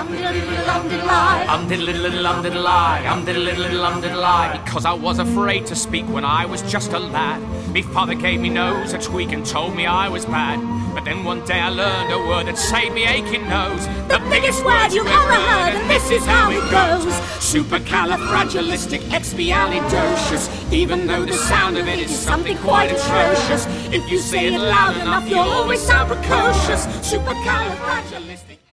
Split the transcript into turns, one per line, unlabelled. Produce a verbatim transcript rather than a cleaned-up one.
Um-diddle-diddle-um-diddle-I.
Um-diddle-diddle-um-diddle-I, um-diddle-diddle-um-diddle-I. Because I was afraid to speak when I was just a lad. Me father gave me nose a tweak and told me I was bad. But then one day I learned a word that saved me aching nose.
The biggest word you've ever heard, and this is how it goes.
Supercalifragilisticexpialidocious. Even though the sound of it is something quite atrocious, if you say it loud enough, you'll always sound precocious. Supercalifragilistic.